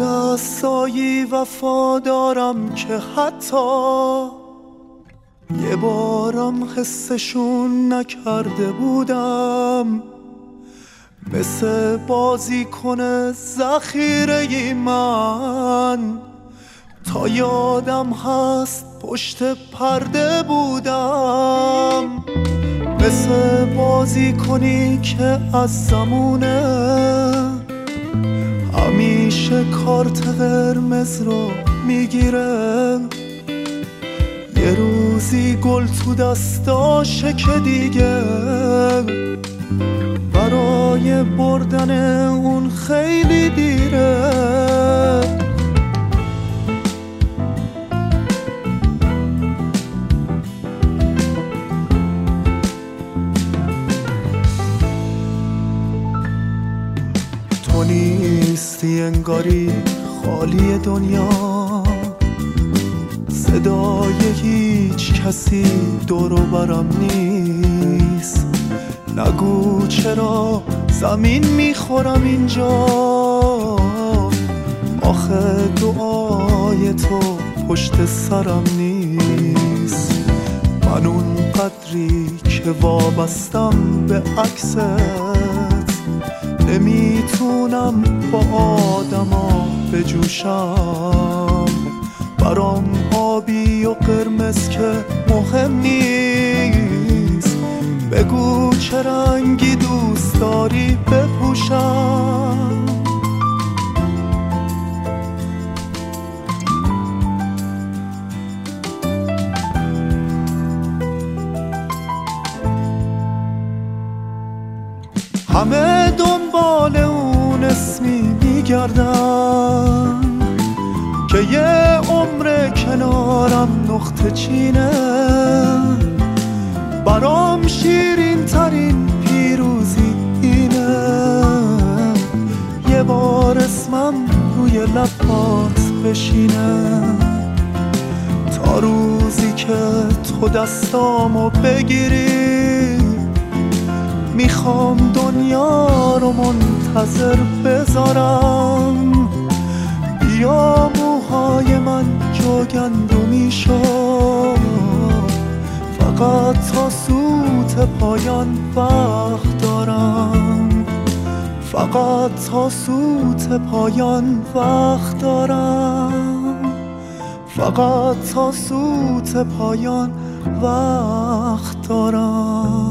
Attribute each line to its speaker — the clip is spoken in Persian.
Speaker 1: دستایی وفادارم که حتی یه بارم حسشون نکرده بودم، مثل بازیکن ذخیره من تا یادم هست پشت پرده بودم، مثل بازیکنی که از زمونه همیشه کارت قرمز رو میگیره، یه روزی گل تو دستاشه که دیگه برای بردن اون خیلی دیره. تو نیستی انگاری خالی دنیا، صدای هیچ کسی دور و برم نیست، نگو چرا زمین میخورم اینجا، آخه دعای تو پشت سرم نیست، من اون قدری که وابستم به عکست نمیتونم با آدما بجوشم، برام آبی و قرمز که مهم نیست، بگو چه رنگی دوست داری بپوشم. همه دنبال اون اسمی میگردن که یه عمر کنارم نقطه چینه، برام شیرین ترین پیروزی اینه، یه بار اسمم روی لبات بشینه، تا روزی که تو دستامو بگیری میخوام دنیا رو منتظر بذارم، بیا موهای من جوگندمی شد، فقط تا سوت پایان وقت دارم، فقط تا سوت پایان وقت دارم، فقط تا سوت پایان وقت دارم.